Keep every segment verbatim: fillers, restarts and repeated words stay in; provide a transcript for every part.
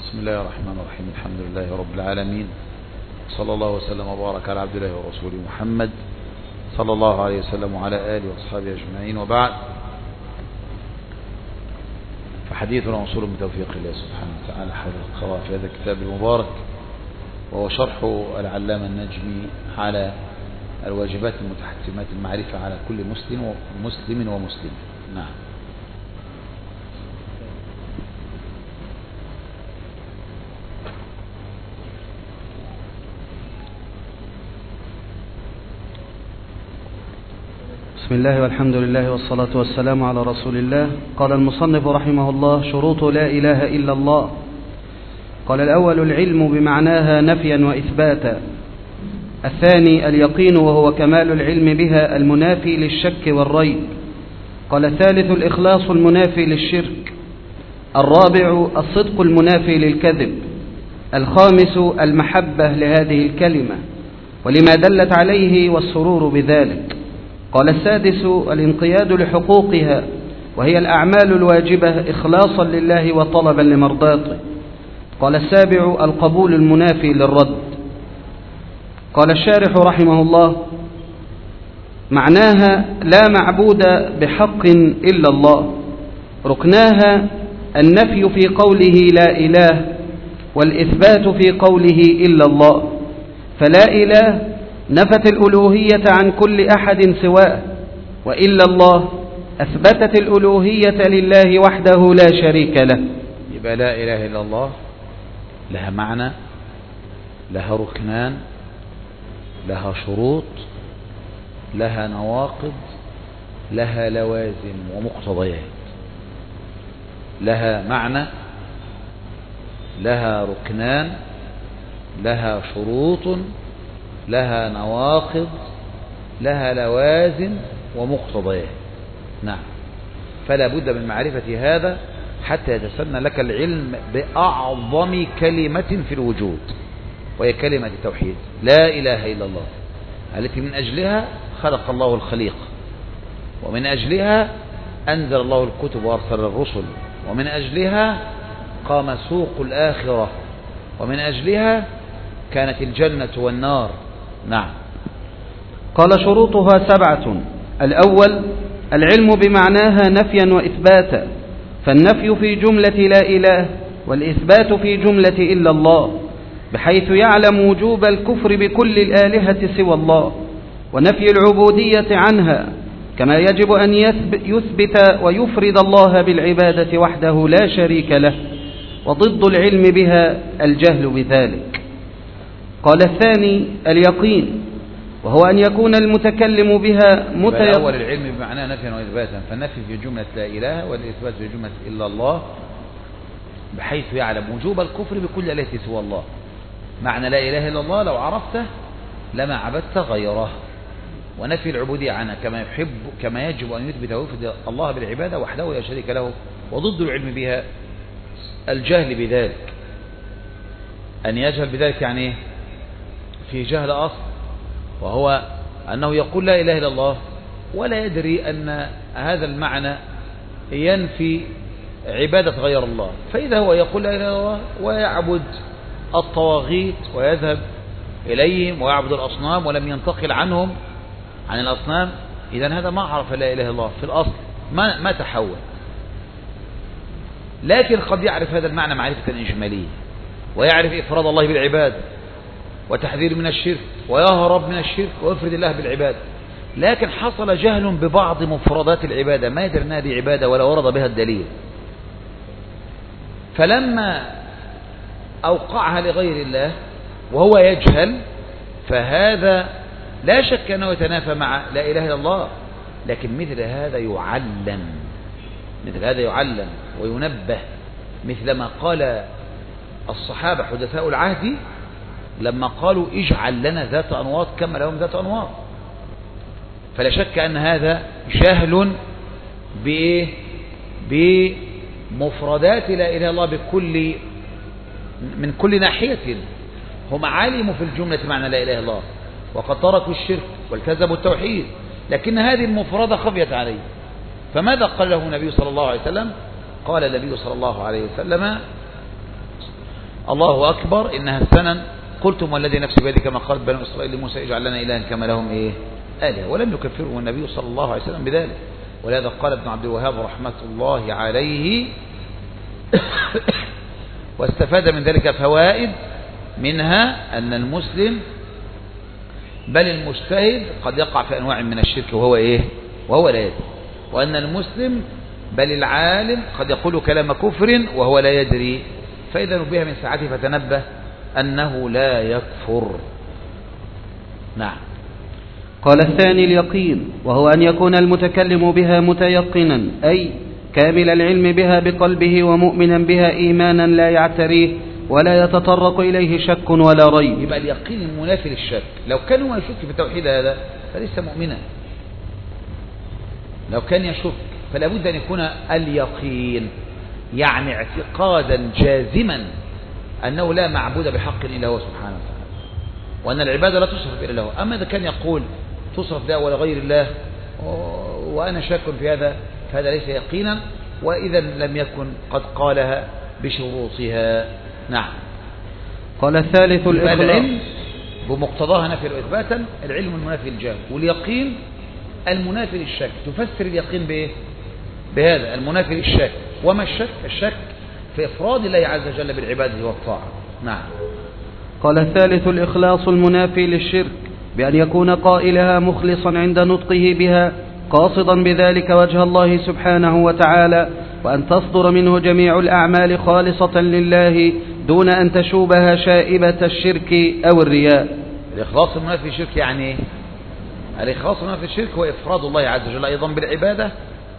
بسم الله الرحمن الرحيم. الحمد لله رب العالمين، صلى الله وسلم وبارك على عبد الله ورسوله محمد صلى الله عليه وسلم وعلى آله وأصحابه أجمعين، وبعد، فحديثنا موصول بتوفيق الله سبحانه وتعالى حول القراءة في هذا الكتاب المبارك، وهو شرح العلامة النجمي على الواجبات المتحتمات المعرفة على كل مسلم ومسلم ومسلم. نعم. بسم الله والحمد لله والصلاة والسلام على رسول الله. قال المصنف رحمه الله: شروط لا إله إلا الله. قال: الأول العلم بمعناها نفيا وإثباتا. الثاني اليقين وهو كمال العلم بها المنافي للشك والريب. قال: الثالث الإخلاص المنافي للشرك. الرابع الصدق المنافي للكذب. الخامس المحبة لهذه الكلمة ولما دلت عليه والسرور بذلك. قال: السادس الانقياد لحقوقها وهي الأعمال الواجبة إخلاصا لله وطلبا لمرضاته. قال: السابع القبول المنافي للرد. قال الشارح رحمه الله: معناها لا معبود بحق إلا الله. ركناها النفي في قوله لا إله، والإثبات في قوله إلا الله. فلا إله نفت الألوهية عن كل أحد سواه، وإلا الله أثبتت الألوهية لله وحده لا شريك له. يبقى لا إله إلا الله لها معنى، لها ركنان، لها شروط، لها نواقض، لها لوازم ومقتضيات. لها معنى، لها ركنان، لها شروط، لها نواقض، لها لوازم ومقتضيات. نعم. فلا بد من معرفة هذا حتى يتسنى لك العلم بأعظم كلمة في الوجود، وهي كلمة التوحيد، لا إله إلا الله، التي من أجلها خلق الله الخليق، ومن أجلها أنزل الله الكتب وأرسل الرسل، ومن أجلها قام سوق الآخرة، ومن أجلها كانت الجنة والنار. نعم. قال: شروطها سبعة. الأول العلم بمعناها نفيا وإثباتا، فالنفي في جملة لا إله، والإثبات في جملة إلا الله، بحيث يعلم وجوب الكفر بكل الآلهة سوى الله، ونفي العبودية عنها، كما يجب أن يثبت ويفرد الله بالعبادة وحده لا شريك له، وضد العلم بها الجهل بذلك. قال: الثاني اليقين، وهو أن يكون المتكلم بها متيقن. الأول العلم بمعنى نفيا وإثباتا، فالنفي في جملة لا إله، والإثبات في جملة إلا الله، بحيث يعلم وجوب الكفر بكل آلهة سوى الله. معنى لا إله إلا الله لو عرفته لما عبدت غيره. ونفي العبودية عنها، كما يحب كما يجب أن يثبت ويفرد الله بالعبادة وحده لا شريك له، وضد العلم بها الجهل بذلك. أن يجهل بذلك يعني إيه؟ في جهل أصل، وهو أنه يقول لا إله إلا الله ولا يدري أن هذا المعنى ينفي عبادة غير الله. فإذا هو يقول لا إله إلا الله ويعبد الطواغيت ويذهب إليهم ويعبد الأصنام ولم ينتقل عنهم عن الأصنام، إذن هذا ما عرف لا إله إلا الله في الأصل، ما, ما تحول. لكن قد يعرف هذا المعنى معرفة إجمالية، ويعرف إفراد الله بالعبادة وتحذير من الشرك، ويهرب من الشرك ويفرد الله بالعبادة، لكن حصل جهل ببعض مفردات العبادة، ما يدري أن هذه عبادة ولا ورد بها الدليل، فلما أوقعها لغير الله وهو يجهل، فهذا لا شك أنه يتنافى مع لا إله إلا الله. لكن مثل هذا يعلم، مثل هذا يعلم وينبه، مثلما قال الصحابة حدثاء العهد لما قالوا اجعل لنا ذات أنواط كما لهم ذات أنواط. فلا شك أن هذا جهل بإيه؟ بمفردات لا إله إلا الله بكل من كل ناحية. هم علموا في الجملة معنى لا إله إلا الله، وقد تركوا الشرك والتزموا التوحيد، لكن هذه المفردة خفيت عليه. فماذا قال له النبي صلى الله عليه وسلم؟ قال النبي صلى الله عليه وسلم: الله أكبر إنها السنن قلتم والذي نفسي بيده كما قال بنو إسرائيل لموسى اجعل لنا إلها كما لهم إيه آلهة، ولم يكفره النبي صلى الله عليه وسلم بذلك. ولهذا قال ابن عبد الوهاب رحمة الله عليه واستفاد من ذلك فوائد، منها أن المسلم بل المجتهد قد يقع في أنواع من الشرك وهو إيه وهو لا يدري، وأن المسلم بل العالم قد يقول كلام كفر وهو لا يدري، فإذا نبه من ساعته فتنبه أنه لا يكفر. نعم. قال الثاني اليقين، وهو أن يكون المتكلم بها متيقنا، أي كامل العلم بها بقلبه ومؤمنا بها إيمانا لا يعتريه ولا يتطرق إليه شك ولا ريب. يبقى اليقين المنافي للشك. لو كان هو يشك في التوحيد هذا فليس مؤمنا، لو كان يشك فلا بد أن يكون اليقين يعني اعتقادا جازما أنه لا معبود بحق إلا هو سبحانه وتعالى، وأن العبادة لا تصرف إلا هو. أما إذا كان يقول تصرف ده ولا غير الله وأنا شاك في هذا فهذا ليس يقينا، وإذا لم يكن قد قالها بشروطها. نعم. قال الثالث العلم بمقتضاها نفي وإثباتا، العلم المنافي للجهل، واليقين المنافي للشك. تفسر اليقين بإيه؟ بهذا المنافي للشك. وما الشك؟ الشك في إفراد الله عز وجل بالعبادة والطاعة. نعم. قال الثالث الإخلاص المنافي للشرك، بأن يكون قائلها مخلصا عند نطقه بها قاصدا بذلك وجه الله سبحانه وتعالى، وأن تصدر منه جميع الأعمال خالصة لله دون أن تشوبها شائبة الشرك أو الرياء. الإخلاص المنافي للشرك يعني إيه؟ الإخلاص المنافي للشرك هو إفراد الله عز وجل أيضا بالعبادة،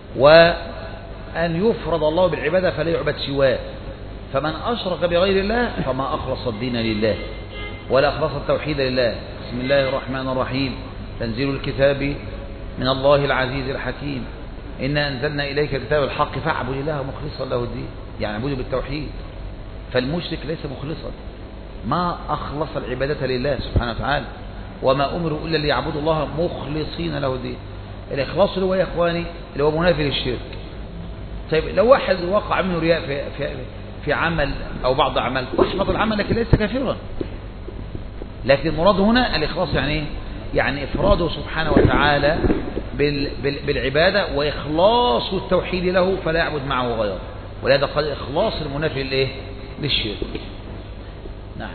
وأن يفرض الله بالعبادة فلا يعبد سواه. فمن أشرك بغير الله فما أخلص الدين لله ولا أخلص التوحيد لله. بسم الله الرحمن الرحيم، تنزيل الكتاب من الله العزيز الحكيم، إنا أنزلنا إليك الكتاب الحق فاعبد الله مخلصا له الدين، يعني اعبده بالتوحيد. فالمشرك ليس مخلصا، ما أخلص العبادة لله سبحانه وتعالى، وما أمروا إلا ليعبدوا الله مخلصين له الدين. الإخلاص اللي هو يا إخواني اللي هو منافي للشرك. طيب لو واحد وقع منه رياء في, في, في عمل أو بعض أعمال واحبط العمل لكن ليس كافرا، لكن المراد هنا الإخلاص يعني إيه؟ يعني إفراده سبحانه وتعالى بال بال بالعبادة وإخلاص التوحيد له فلا يعبد معه غيره. ولهذا قال إخلاص المنافي للإيه؟ للشرك. نعم.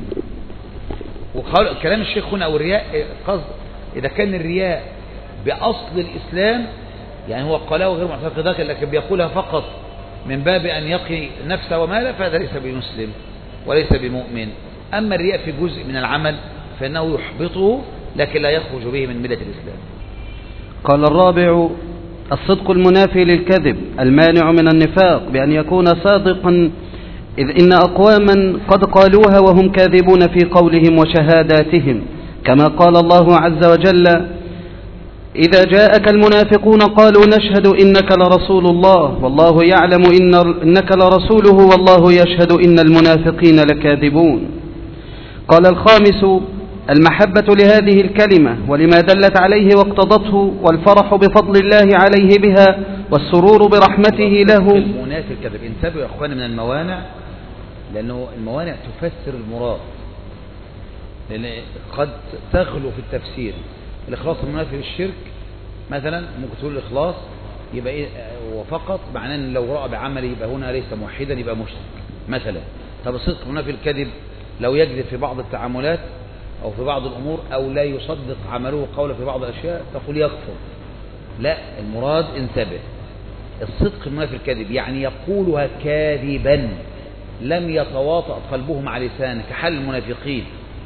وقال كلام الشيخ هنا أو الرياء قصد إذا كان الرياء بأصل الإسلام يعني هو قاله غير معتقد لكن بيقولها فقط من باب أن يقي نفسه وماله فهذا ليس بمسلم وليس بمؤمن. أما الرياء في جزء من العمل فإنه يحبطه لكن لا يخرج به من ملة الإسلام. قال الرابع الصدق المنافي للكذب المانع من النفاق، بأن يكون صادقا، إذ إن أقواما قد قالوها وهم كاذبون في قولهم وشهاداتهم، كما قال الله عز وجل إذا جاءك المنافقون قالوا نشهد إنك لرسول الله والله يعلم إن إنك لرسوله والله يشهد إن المنافقين لكاذبون. قال الخامس المحبة لهذه الكلمة ولما دلت عليه واقتضته، والفرح بفضل الله عليه بها والسرور برحمته له. المنافق الكذب انتبهوا يا أخواني من الموانع، لأنه الموانع تفسر المراد، لأن قد تغلو في التفسير. الإخلاص المنافي للشرك مثلا ممكن تقول الإخلاص يبقى إيه وفقط، معناه أن لو رأى بعمله يبقى هنا ليس موحدا يبقى مشرك مثلا. طب الصدق المنافي للكذب لو يكذب في بعض التعاملات أو في بعض الأمور أو لا يصدق عمله قوله في بعض الأشياء تقول يكفر. لا، المراد انتبه، الصدق المنافي للكذب يعني يقولها كاذبا لم يتواطأ قلبه مع لسانه كحال المنافقين،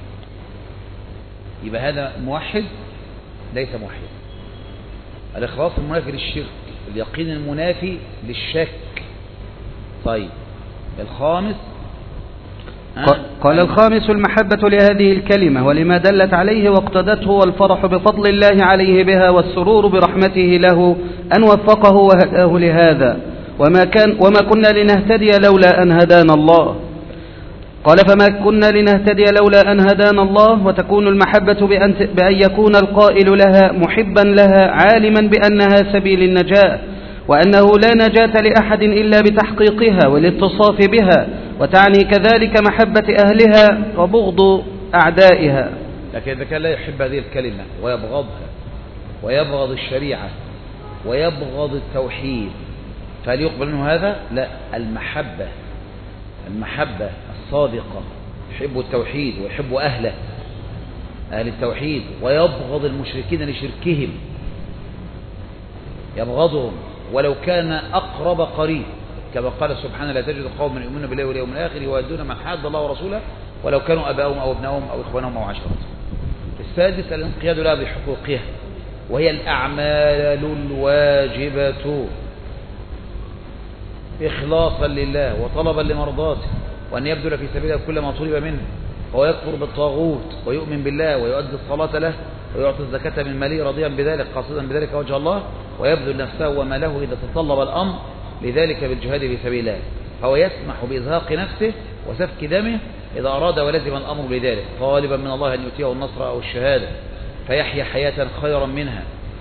يبقى هذا موحد ليس موحد. الإخلاص المنافي للشرك، اليقين المنافي للشك. طيب الخامس قال الخامس المحبة لهذه الكلمة ولما دلت عليه واقتدته، والفرح بفضل الله عليه بها والسرور برحمته له أن وفقه وهداه لهذا، وما كان وما كنا لنهتدي لولا أن هدانا الله. قال فما كنا لنهتدي لولا أن هدانا الله. وتكون المحبة بأن, بأن يكون القائل لها محبا لها عالما بأنها سبيل النجاة، وأنه لا نجاة لأحد إلا بتحقيقها والاتصاف بها، وتعني كذلك محبة أهلها وبغض أعدائها. لكن إذا كان لا يحب هذه الكلمة ويبغضها ويبغض الشريعة ويبغض التوحيد، فهل يقبل منه هذا؟ لا. المحبة المحبة الصادقة، يحب التوحيد ويحب أهله أهل التوحيد، ويبغض المشركين لشركهم، يبغضهم ولو كان أقرب قريب، كما قال سبحانه: لا تجد قوما يؤمنون بالله واليوم الآخر يوادون من حاد الله ورسوله ولو كانوا أباهم أو ابنهم أو إخوانهم أو عشيرتهم. السادس الانقياد لها بحقوقها، وهي الأعمال الواجبة إخلاصا لله وطلبا لمرضاته، وأن يبذل في سبيله كل ما طلب منه، وهو يكفر بالطاغوت ويؤمن بالله ويؤدي الصلاة له ويعطي الزكاة من ماله راضيا بذلك قاصدا بذلك وجه الله، ويبذل نفسه وماله إذا تطلب الأمر لذلك بالجهاد في سبيل الله، فهو يسمح بإزهاق نفسه وسفك دمه إذا أراد ولزم الأمر لذلك، طالبا من الله أن يؤتيه النصر أو الشهادة فيحيا حياة خيرا منها،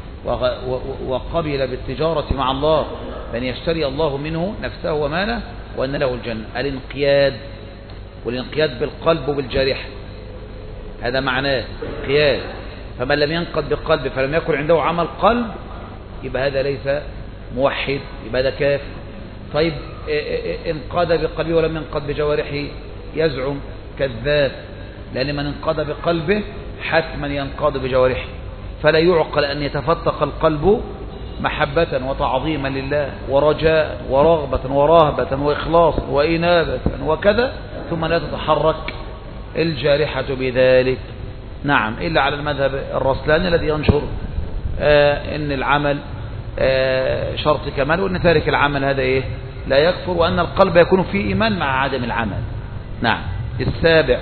وقبل بالتجارة مع الله بأن يشتري الله منه نفسه وماله وأن له الجنة. الانقياد، والانقياد بالقلب وبالجارحة، هذا معناه انقياد. فمن لم ينقض بالقلب فلم يكن عنده عمل قلب يبقى هذا ليس موحد، يبقى هذا كافر. طيب انقاد بقلبه ولم ينقض بجوارحه يزعم كذاب، لأن من انقاد بقلبه حتما ينقاد بجوارحه، فلا يعقل أن يتفتق القلب محبة وتعظيما لله ورجاء ورغبة ورهبة وإخلاص وإنابة وكذا ثم لا تتحرك الجارحة بذلك. نعم، إلا على المذهب الرسلاني الذي ينشر آه إن العمل آه شرط كمال، وإن تارك العمل هذا إيه لا يكفر، وأن القلب يكون فيه إيمان مع عدم العمل. نعم. السابع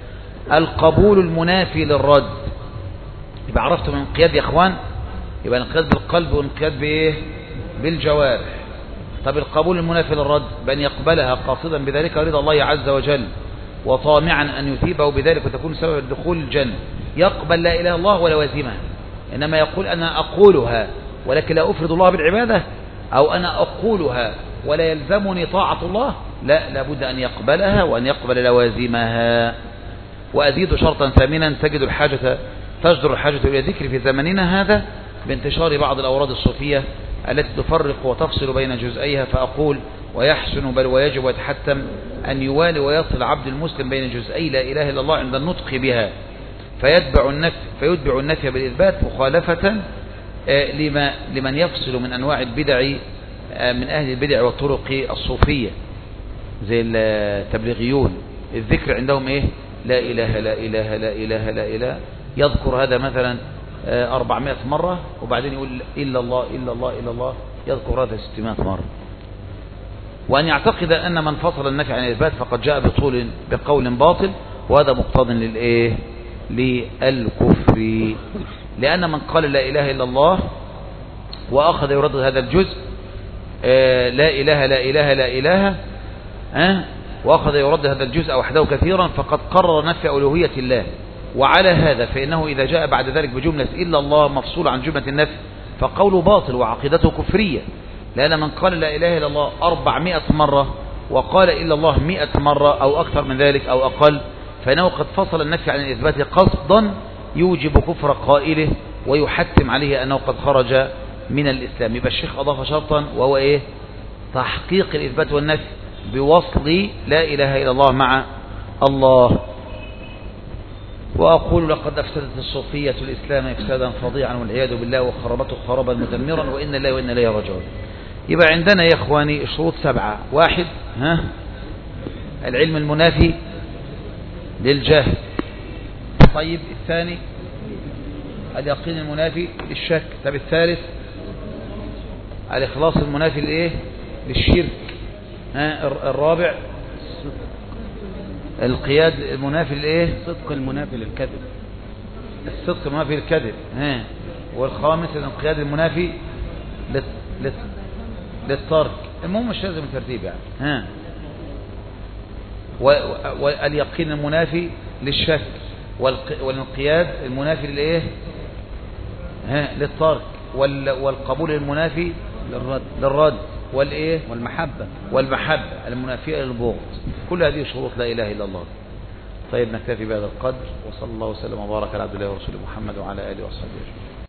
القبول المنافي للرد. يبقى عرفتم من انقياد يا إخوان، يبقى انقياد بالقلب وانقياد بإيه بالجوارح. طب القبول المنافي للرد بأن يقبلها قاصدا بذلك رضا الله عز وجل وطامعا أن يثيبه بذلك وتكون سبب الدخول الجنة. يقبل لا إله إلا الله ولوازمها، إنما يقول أنا أقولها ولكن لا أفرد الله بالعبادة، أو أنا أقولها ولا يلزمني طاعة الله، لا، لابد أن يقبلها وأن يقبل لوازمها. وأزيد شرطا ثامنا تجد الحاجة تجدر الحاجة إلى ذكر في زمننا هذا بانتشار بعض الأوراد الصوفية التي تفرق وتفصل بين جزئيها، فأقول ويحسن بل ويجب ويتحتم أن يوالي ويصل عبد المسلم بين جزئي لا إله إلا الله عند النطق بها، فيتبع النفي فيتبع النفي بالإثبات مخالفة لما لمن يفصل من أنواع البدع من أهل البدع والطرق الصوفية زي التبليغيون. الذكر عندهم إيه؟ لا إله لا إله لا إله لا إله، يذكر هذا مثلا أربعمائة مرة وبعدين يقول إلا الله إلا الله إلا الله، يذكر هذا ستمائة مرة. وأن يعتقد أن من فصل النفي عن الإثبات فقد جاء بطول بقول باطل، وهذا مقتض للإيه للكفر، لأن من قال لا إله إلا الله وأخذ يردد هذا الجزء لا إله لا إله لا إله أه؟ وأخذ يردد هذا الجزء وحده كثيرا فقد قرر نفي ألوهية الله. وعلى هذا فإنه إذا جاء بعد ذلك بجملة إلا الله مفصول عن جملة النفي فقوله باطل وعقيدته كفرية، لأن من قال لا إله إلا الله أربعمائة مرة وقال إلا الله مئة مرة أو أكثر من ذلك أو أقل فإنه قد فصل النفي عن الإثبات قصدا يوجب كفر قائله ويحتم عليه أنه قد خرج من الإسلام. يبقى الشيخ أضاف شرطا وهو إيه؟ تحقيق الإثبات والنفي بوصل لا إله إلا الله مع الله. وأقول لقد أفسدت الصوفية الإسلام إفسادا فظيعا والعياذ بالله وخربته خرابا مدمرا وإن الله وإن إليه راجعون. يبقى عندنا يا إخواني شروط سبعة. واحد ها العلم المنافي للجهل. طيب الثاني اليقين المنافي للشك. طيب الثالث الإخلاص المنافي لإيه للشرك. ها الرابع القياد المنافي لإيه الصدق المنافي للكذب. الصدق المنافي للكذب. ها والخامس الانقياد المنافي للترك. المهم مش لازم الترتيب يعني. ها واليقين المنافي للشك والانقياد المنافي للايه ها للترك والقبول المنافي للرد للرد والإيه والمحبة والمحبة المنافية للبغض. كل هذه شروط لا إله إلا الله. طيب نكتفي بهذا القدر، وصلى الله وسلم وبارك على عبد الله ورسوله محمد وعلى آله وصحبه أجمعين.